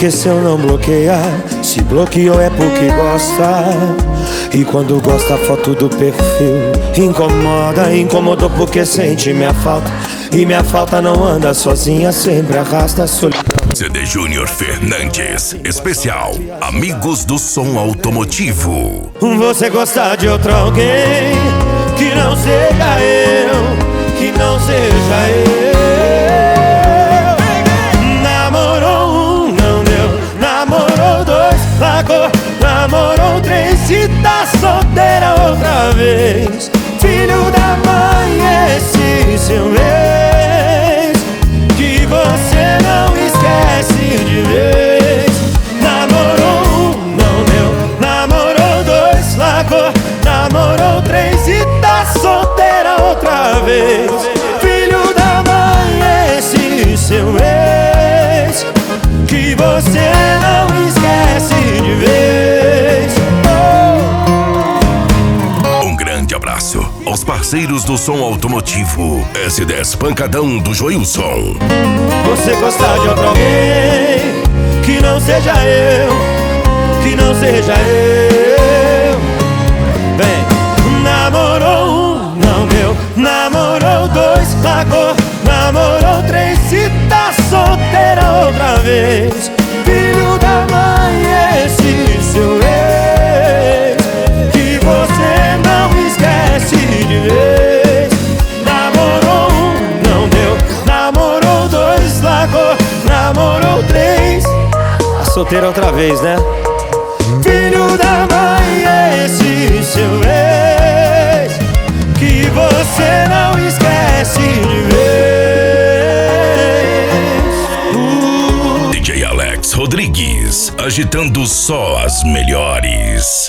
Porque se eu não bloquear, se bloqueou é porque gosta. E quando gosta a foto do perfil incomoda, incomodou porque sente minha falta. E minha falta não anda sozinha, sempre arrasta a solidão. CD Júnior Fernandes, especial Amigos do Som Automotivo. Você gosta de outro alguém que não seja eu, que não seja eu. Namorou um, não deu. Namorou dois, largou. Namorou três, se tá solteira outra vez. Filho da mãe, esse seu ex, que você não esquece de vez. Namorou um, não deu. Namorou dois, largou. Namorou três e tá solteira outra vez. Filho da mãe, esse seu ex, que você não esquece de vez. Um grande abraço aos parceiros do som automotivo. S10 Pancadão do Joilson. Você gosta de outro alguém que não seja eu, que não seja eu. Vem. Namorou um, não deu. Namorou dois, largou. Namorou três, se tá solteira outra vez. Filho da mãe, esse seu ex, que você não esquece de vez. Namorou um, não deu. Namorou dois, largou. Namorou três, tá solteira outra vez, né? Filho da mãe, esse seu ex, que você não esquece de vez. DJ Alex Rodrigues, agitando só as melhores.